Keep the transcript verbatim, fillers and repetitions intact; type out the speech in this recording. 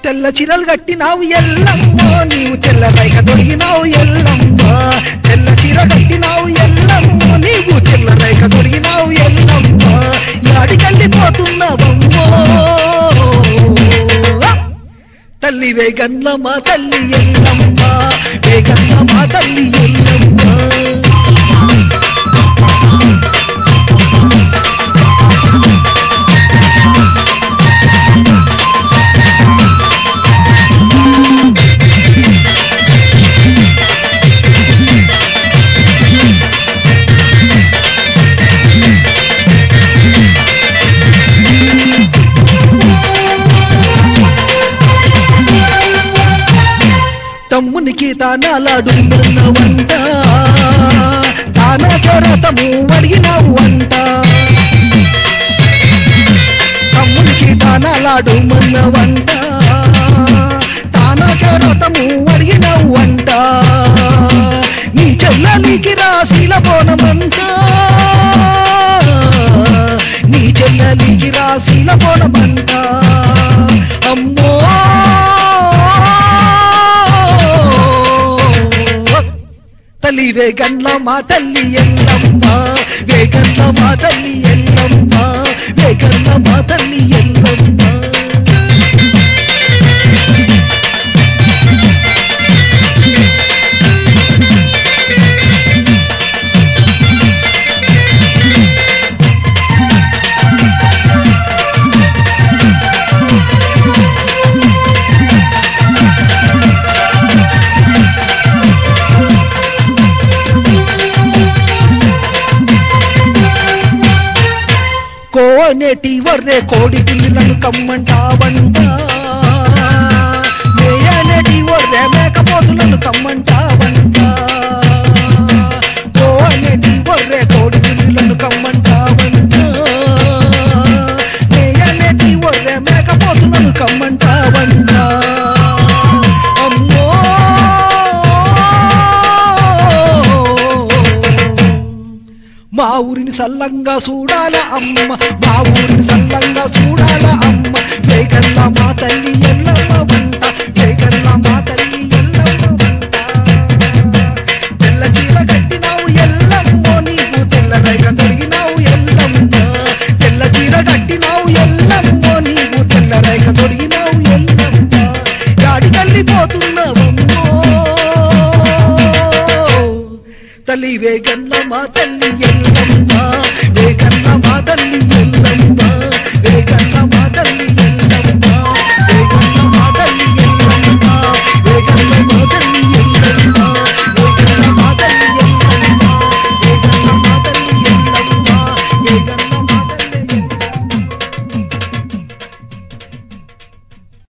తెల్ల చీరలు కట్టినావు ఎల్లమ్మో నీవు తెల్ల రైక దొరికినావు ఎల్లమ్మ తెల్ల చీర కట్టినావు ఎల్లమ్మో నీవు తెల్ల రైక దొరికినావు ఎల్లమ్మ యాడికెళ్ళిపోతున్నావమ్మో తల్లి వేగన్న మా తల్లి ఎల్లమ్మ వేగన్న మా తల్లి ఎల్లమ్మ తమ్మునికి తానాలాడు మన్నవంట తానా చోరతము అడిగినావు అంట తమ్మునికి తానాలాడు మన్నవంట తానా చోరతము అడిగినావు అంట నీ చెల్లలికి రాశీల బోనమంట నీ చెల్లలికి రాశీల బోనమంట అమ్మో తల్లి వేగన్న మా తల్లి ఎల్లమ్మ వేగన్న మా తల్లి ఎల్లమ్మ వేగన్న మా తల్లి ఎల్లమ్మ కోనేటి వర్రే కోడి పిల్లను కమ్మంటావంట మేయనేటి వర్రే మేకపోతులను కమ్మంటావంట కోనేటి వర్రే కోడి పిల్లను కమ్మంటావంట మేయనేటి వర్రే మేకపోతులను కమ్మంటావంట అమ్మో మా ఊరిని సల్లంగా చూడాల అమ్మ మా ఊరిని సల్లంగా చూడాల అమ్మ వేగల్ల మా తల్లి ఎల్లమ్మ వంట వేగల్ల మా తల్లి ఎల్లమ్మ వంట తెల్ల చీర కట్టినావు ఎల్లమ్మో నీవు తెల్ల రైక దొరికినావు ఎల్లమ్మ తెల్ల చీర కట్టినావు ఎల్లమ్మో నీవు తెల్ల రైక దొరికినావు ఎల్లమ్మ యాడికెళ్ళిపోతున్నావమ్మో తల్లి వేగల్ల మా తల్లి